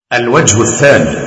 الوجه الثاني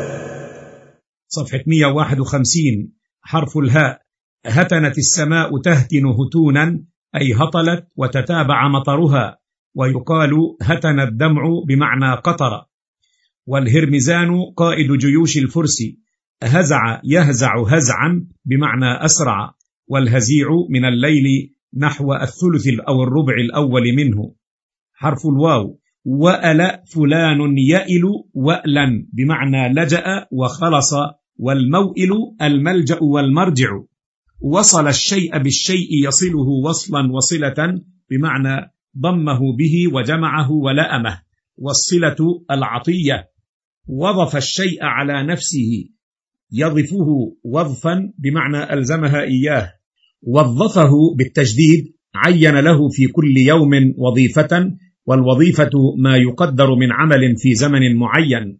صفحة 151 حرف الهاء. هتنت السماء تهتن هتونا أي هطلت وتتابع مطرها، ويقال هتن الدمع بمعنى قطر. والهرمزان قائد جيوش الفرس، هزع يهزع هزعا بمعنى أسرع، والهزيع من الليل نحو الثلث أو الربع الأول منه. حرف الواو. وأل فلان يئل وألا بمعنى لجأ وخلص، والموئل الملجأ والمرجع. وصل الشيء بالشيء يصله وصلا وصلة بمعنى ضمه به وجمعه ولأمه، والصلة العطية. وظف الشيء على نفسه يضفه وظفا بمعنى ألزمها إياه. وظفه بالتجديد عين له في كل يوم وظيفة، والوظيفة ما يقدر من عمل في زمن معين.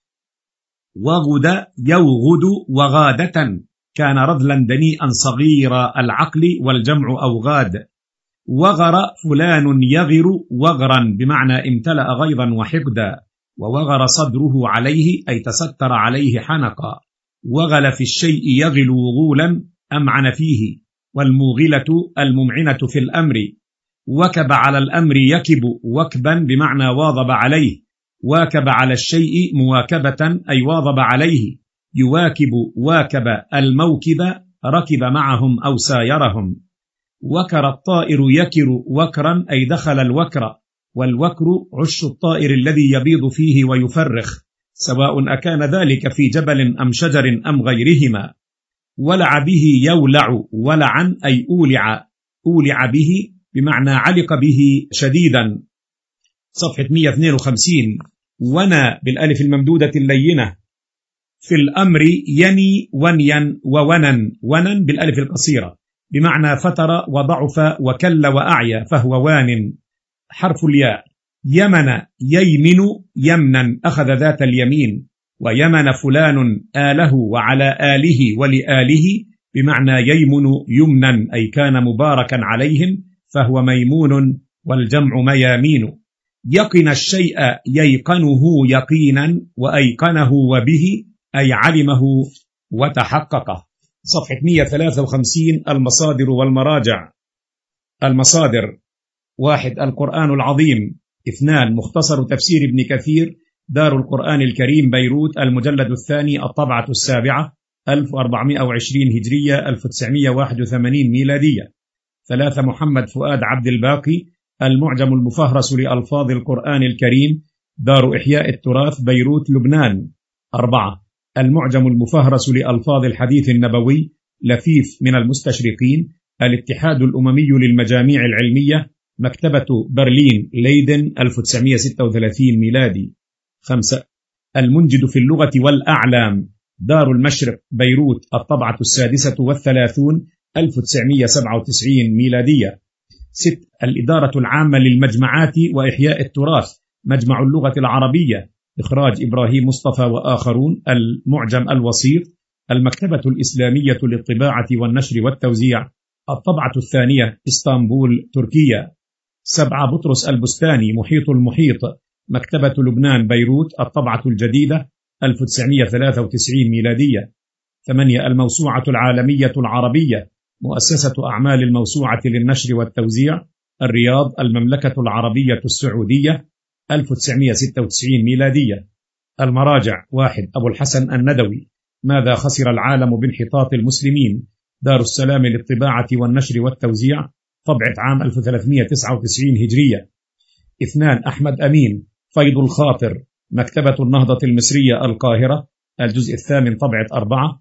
وغد يوغد وغادة كان رذلا دنيئا صغير العقل، والجمع أوغاد. وغر فلان يغر وغرا بمعنى امتلأ غيظا وحقدا، ووغر صدره عليه أي تستر عليه حنقا. وغل في الشيء يغل وغولا أمعن فيه، والموغلة الممعنة في الأمر. وكب على الأمر يكب وكبا بمعنى واظب عليه. واكب على الشيء مواكبة أي واظب عليه. يواكب واكب الموكب ركب معهم أو سايرهم. وكر الطائر يكر وكرا أي دخل الوكر، والوكر عش الطائر الذي يبيض فيه ويفرخ، سواء أكان ذلك في جبل أم شجر أم غيرهما. ولع به يولع ولعا أي أولع، أولع به بمعنى علق به شديدا. صفحة 152. ونا بالألف الممدودة اللينة. في الأمر يني ونيا وونن، ونن بالألف القصيرة بمعنى فتر وضعف وكل وأعيا، فهو وان. حرف الياء. يمن ييمن يمنا أخذ ذات اليمين. ويمن فلان آله وعلى آله ولآله بمعنى ييمن يمنا أي كان مباركا عليهم، فهو ميمون، والجمع ميامين. يقن الشيء ييقنه يقينا، وأيقنه وبه أي علمه وتحققه. صفحة 153 المصادر والمراجع. المصادر: 1. القرآن العظيم. 2. مختصر تفسير ابن كثير، دار القرآن الكريم بيروت، المجلد الثاني، الطبعة السابعة، 1420 هجرية 1981 ميلادية. 3. محمد فؤاد عبد الباقي، المعجم المفهرس لألفاظ القرآن الكريم، دار إحياء التراث بيروت لبنان. 4. المعجم المفهرس لألفاظ الحديث النبوي، لفيف من المستشرقين، الاتحاد الأممي للمجاميع العلمية، مكتبة برلين ليدن 1936 ميلادي. 5. المنجد في اللغة والأعلام، دار المشرق بيروت، الطبعة السادسة والثلاثون 1997 ميلادية. 6. الإدارة العامة للمجمعات وإحياء التراث، مجمع اللغة العربية، إخراج إبراهيم مصطفى وآخرون، المعجم الوسيط، المكتبة الإسلامية للطباعة والنشر والتوزيع، الطبعة الثانية، اسطنبول تركيا. 7. بطرس البستاني، محيط المحيط، مكتبة لبنان بيروت، الطبعة الجديدة 1993 ميلادية. 8. الموسوعة العالمية العربية، مؤسسة أعمال الموسوعة للنشر والتوزيع، الرياض، المملكة العربية السعودية 1996 ميلادية. المراجع: 1. أبو الحسن الندوي، ماذا خسر العالم بانحطاط المسلمين، دار السلام للطباعة والنشر والتوزيع، طبعة عام 1399 هجرية. 2. أحمد أمين، فيض الخاطر، مكتبة النهضة المصرية القاهرة، الجزء الثامن، طبعة 4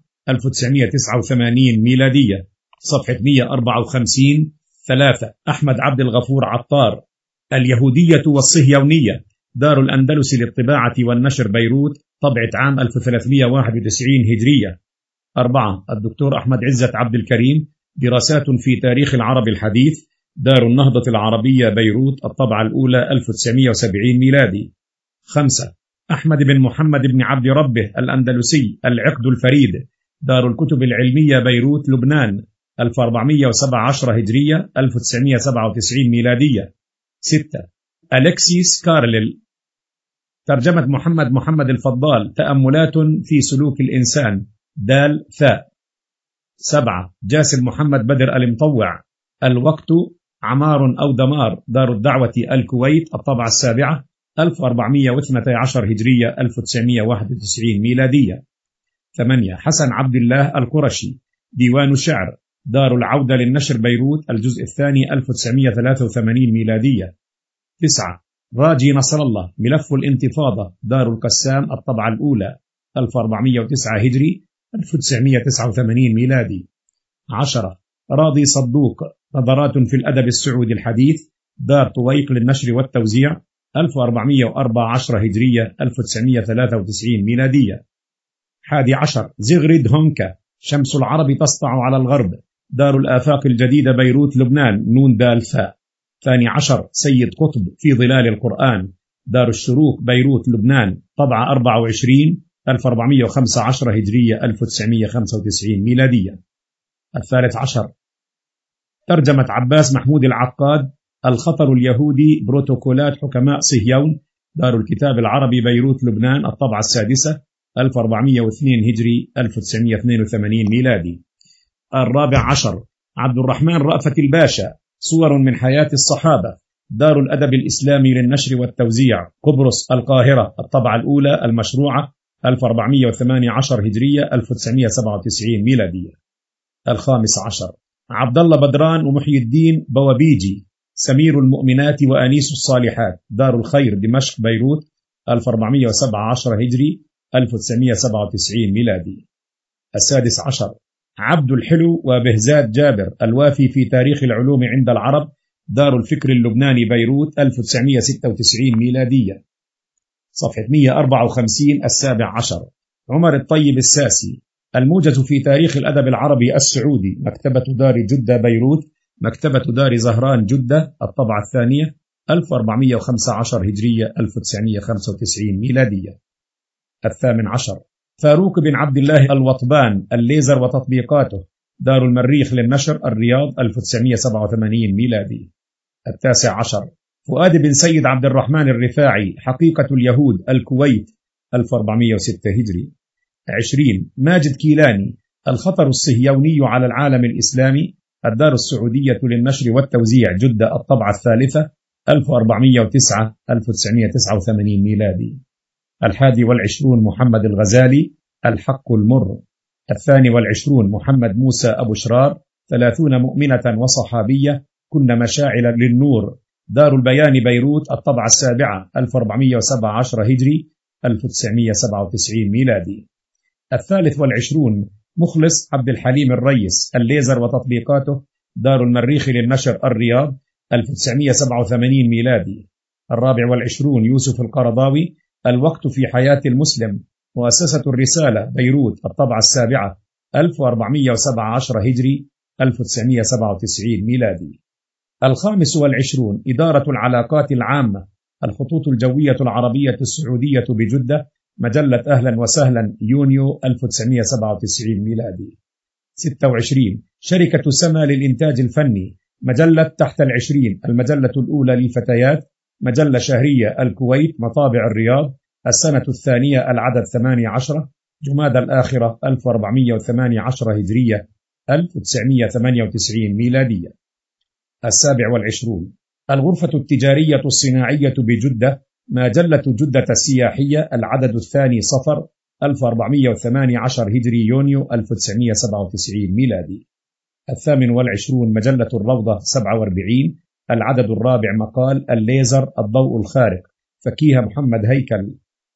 1989 ميلادية. صفحة 154. 3. أحمد عبد الغفور عطار، اليهودية والصهيونية، دار الأندلس للطباعة والنشر بيروت، طبعة عام 1391 هجرية. 4. الدكتور أحمد عزت عبد الكريم، دراسات في تاريخ العرب الحديث، دار النهضة العربية بيروت، الطبعة الأولى 1970 ميلادي. 5. أحمد بن محمد بن عبد ربه الأندلسي، العقد الفريد، دار الكتب العلمية بيروت لبنان، 1417 هجرية 1997 ميلادية. 6. ألكسيس كارليل، ترجمة محمد الفضال، تأملات في سلوك الإنسان، دال ثاء. 7. جاسم محمد بدر المطوع، الوقت عمار أو دمار، دار الدعوة الكويت، الطبعة 7، 1412 هجرية 1991 ميلادية. 8. حسن عبد الله القرشي، ديوان شعر، دار العودة للنشر، بيروت، الجزء الثاني، 1983 ميلادية. 9. راجي نصر الله، ملف الانتفاضة، دار القسام، الطبعة الأولى، 1409 هجري 1989 ميلادي. 10. راضي صدوق، نظرات في الأدب السعودي الحديث، دار طويق للنشر والتوزيع، 1414 هجرية 1993 ميلادية. 11. زغرد هونكا، شمس العرب تسطع على الغرب، دار الآفاق الجديدة، بيروت، لبنان، نون دال ثاء. 12. سيد قطب، في ظلال القرآن، دار الشروق، بيروت، لبنان، طبعة 24، 1415 هجرية 1995 ميلادية. 13. ترجمة عباس محمود العقاد، الخطر اليهودي، بروتوكولات حكماء صهيون، دار الكتاب العربي، بيروت، لبنان، الطبعة 6، 1402 هجري 1982 ميلادي. 14. عبد الرحمن رأفت الباشا، صور من حياة الصحابة، دار الأدب الإسلامي للنشر والتوزيع، قبرص، القاهرة، الطبعة الأولى المشروعة، 1418 هجرية 1997 ميلادية. 15. عبد الله بدران ومحي الدين بوابيجي، سمير المؤمنات وأنيس الصالحات، دار الخير، دمشق، بيروت، 1417 هجري 1997 ميلادي. 16. عبد الحلو وبهزاد جابر، الوافي في تاريخ العلوم عند العرب، دار الفكر اللبناني، بيروت، 1996 ميلادية. صفحة 154. 17. عمر الطيب الساسي، الموجز في تاريخ الأدب العربي السعودي، مكتبة دار جدة، بيروت، مكتبة دار زهران، جدة، الطبعة الثانية، 1415 هجرية 1995 ميلادية. 18. فاروق بن عبد الله الوطبان، الليزر وتطبيقاته، دار المريخ للنشر، الرياض، 1987 ميلادي. 19. فؤاد بن سيد عبد الرحمن الرفاعي، حقيقة اليهود، الكويت، 1406 هجري. 20. ماجد كيلاني، الخطر الصهيوني على العالم الإسلامي، الدار السعودية للنشر والتوزيع، جدة، الطبعة الثالثة، 1409 1989 ميلادي. 21. محمد الغزالي، الحق المر. 22. محمد موسى أبو شرار، 30 مؤمنة وصحابية كن مشاعل للنور، دار البيان، بيروت، الطبعة 7، 1417 هجري 1997 ميلادي. 23. مخلص عبد الحليم الريس، الليزر وتطبيقاته، دار المريخ للنشر، الرياض، 1987 ميلادي. 24. يوسف القرضاوي، الوقت في حياة المسلم، مؤسسة الرسالة، بيروت، الطبعة 7، 1417 هجري 1997 ميلادي. 25. إدارة العلاقات العامة، الخطوط الجوية العربية السعودية بجدة، مجلة أهلا وسهلا، يونيو 1997 ميلادي. 26. شركة سما للإنتاج الفني، مجلة تحت 20، المجلة الأولى للفتيات، مجلة شهرية، الكويت، مطابع الرياض، السنة الثانية، العدد 18، جماد الآخرة 1418 هجرية 1998 ميلادية. 27. الغرفة التجارية الصناعية بجدة، مجلة جدة السياحية، العدد الثاني، صفر، 1418 هجري يونيو 1997 ميلادي. 28. مجلة الروضة 47، العدد الرابع، مقال الليزر، الضوء الخارق، فكيها محمد هيكل.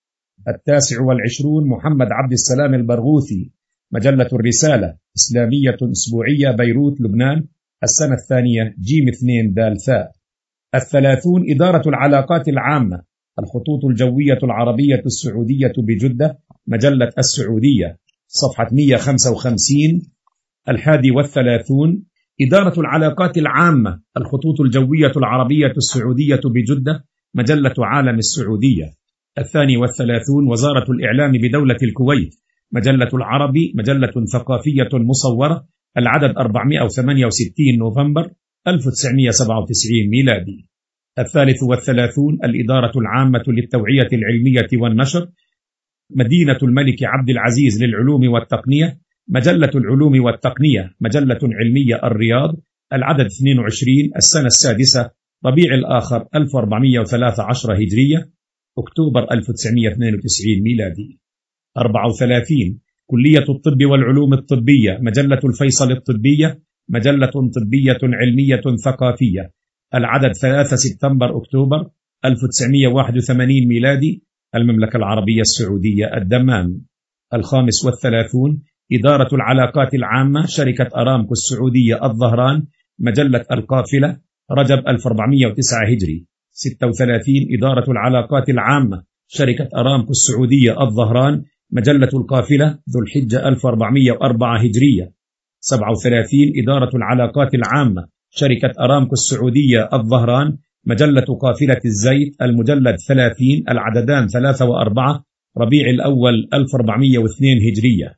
29. محمد عبد السلام البرغوثي، مجلة الرسالة، إسلامية أسبوعية، بيروت، لبنان، السنة الثانية، جيم 2 دال ثاء. 30. إدارة العلاقات العامة، الخطوط الجوية العربية السعودية بجدة، مجلة السعودية، صفحة 155. 31. إدارة العلاقات العامة، الخطوط الجوية العربية السعودية بجدة، مجلة عالم السعودية. 32. وزارة الإعلام بدولة الكويت، مجلة العربي، مجلة ثقافية مصورة، العدد 468 نوفمبر 1997 ميلادي. 33 الإدارة العامة للتوعية العلمية والنشر. مدينة الملك عبد العزيز للعلوم والتقنية. مجلة العلوم والتقنية مجلة علمية الرياض، العدد 22، السنة السادسة، ربيع الآخر 1413 هجرية، أكتوبر 1992 ميلادي. 34 كلية الطب والعلوم الطبية مجلة الفيصل الطبية، مجلة طبية علمية ثقافية، العدد 3 سبتمبر أكتوبر 1981 ميلادي، المملكة العربية السعودية الدمام. 35 إدارة العلاقات العامة شركة أرامكو السعودية الظهران، مجلة القافلة، رجب 1409 هجري. 36 إدارة العلاقات العامة شركة أرامكو السعودية الظهران، مجلة القافلة، ذو الحجة 1404 هجرية. 37 إدارة العلاقات العامة شركة أرامكو السعودية الظهران، مجلة قافلة الزيت، المجلد 30، العددان 3 و4، ربيع الأول 1402 هجرية.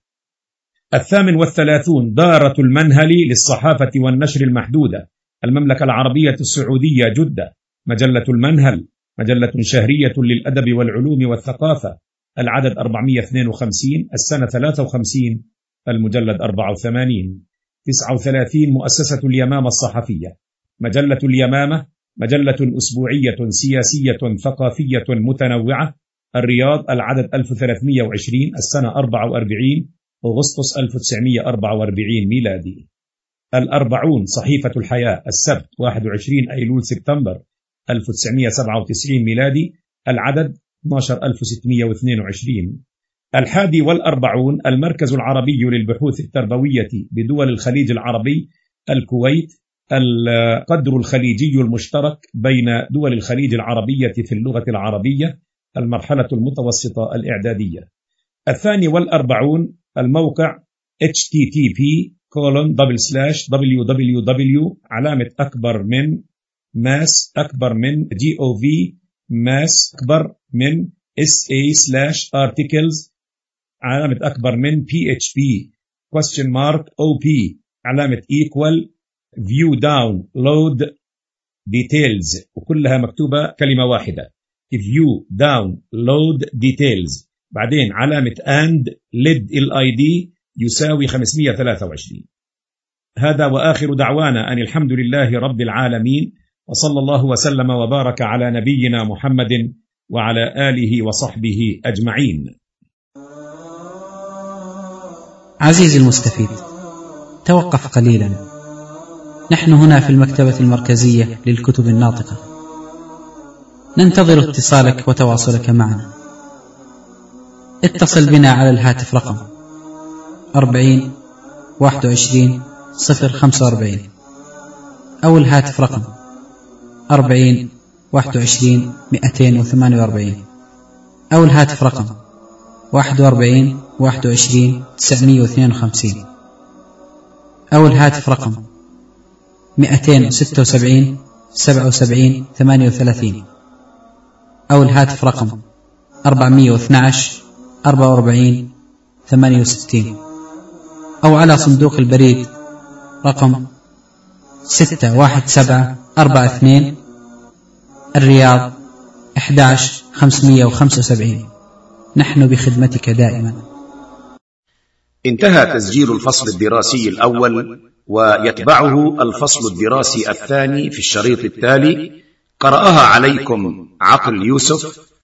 38 دارة المنهل للصحافة والنشر المحدودة، المملكة العربية السعودية جدة، مجلة المنهل، مجلة شهرية للأدب والعلوم والثقافة، العدد 452، السنة 53، المجلد 84. 39 مؤسسة اليمامة الصحفية، مجلة اليمامة، مجلة أسبوعية سياسية ثقافية متنوعة، الرياض، العدد 1320، السنة 44، أغسطس 1944 ميلادي. 40 صحيفة الحياة، السبت 21 أيلول سبتمبر 1997 ميلادي، العدد 12622. 41 المركز العربي للبحوث التربوية بدول الخليج العربي، الكويت، القدر الخليجي المشترك بين دول الخليج العربية في اللغة العربية، المرحلة المتوسطة الإعدادية. 42 الموقع http://www علامة أكبر من ماس أكبر من gov ماس أكبر من sa/articles علامة أكبر من php ?op علامة equal view down load details، وكلها مكتوبة كلمة واحدة، view down load details، بعدين علامة and lid LID يساوي 523. هذا وآخر دعوانا أن الحمد لله رب العالمين، وصلى الله وسلم وبارك على نبينا محمد وعلى آله وصحبه أجمعين. عزيزي المستفيد، توقف قليلا. نحن هنا في المكتبة المركزية للكتب الناطقة، ننتظر اتصالك وتواصلك معنا. اتصل بنا على الهاتف رقم 40 21 045 أو الهاتف رقم 40 21 248 أو الهاتف رقم 41 21 952 أو الهاتف رقم 276 77 38 أو الهاتف رقم 412 44 68 أو على صندوق البريد رقم 61742 الرياض 11575. نحن بخدمتك دائما. انتهى تسجيل الفصل الدراسي الأول، ويتبعه الفصل الدراسي الثاني في الشريط التالي. قرأها عليكم عقل يوسف.